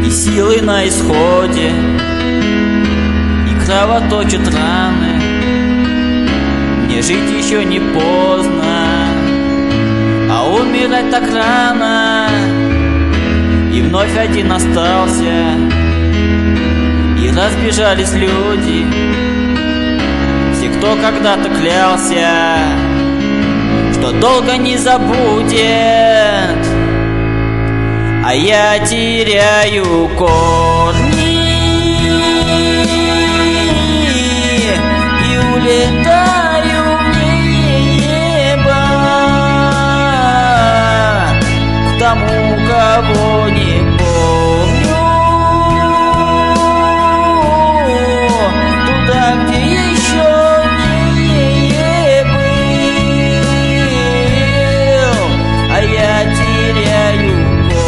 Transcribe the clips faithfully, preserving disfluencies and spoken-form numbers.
и силы на исходе, и кровоточат раны. Мне жить еще не поздно, а умирать так рано. И вновь один остался, и разбежались люди, все, кто когда-то клялся, что долго не забудет. А я теряю корни и улетаю в небо к тому, кого не помню, туда, где еще не был. А я теряю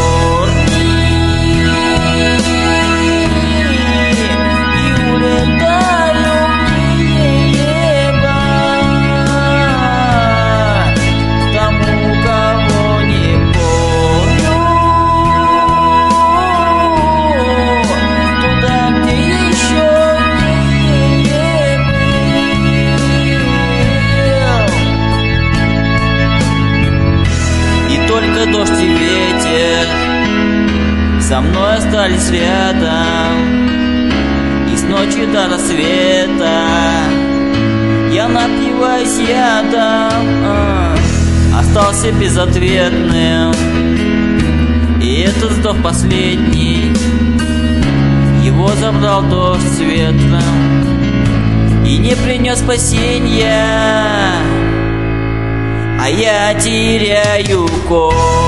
дождь и ветер со мной остались рядом, и с ночи до рассвета я напиваюсь ядом, а, остался безответным. И этот вздох последний, его забрал дождь с ветром и не принес спасения. А я теряю корни